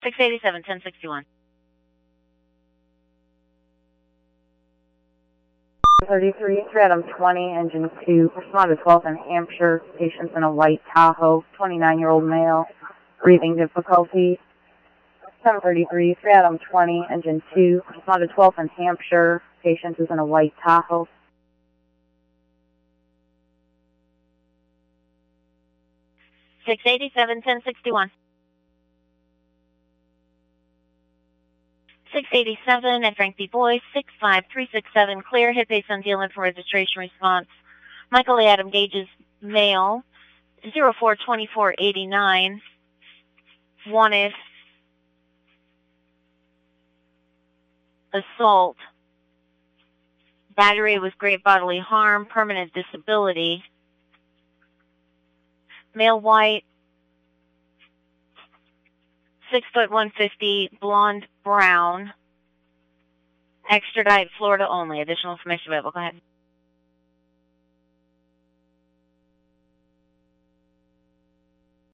687, 1061. 33, Stratum 20, Engine 2, respond to 12th in Hampshire, patients in a white Tahoe, 29-year-old male, breathing difficulty. 733, Stratum 20, Engine 2, respond to 12th in Hampshire, patient is in a white Tahoe. 687, 1061. 687 at Frank B. Boyce, 65367, clear, hit base on dealing for registration response. Michael A. Adam Gage's male, 042489, wanted assault, battery with great bodily harm, permanent disability. Male white, 6 foot 150, blonde brown, extradite Florida only. Additional information available. Go ahead.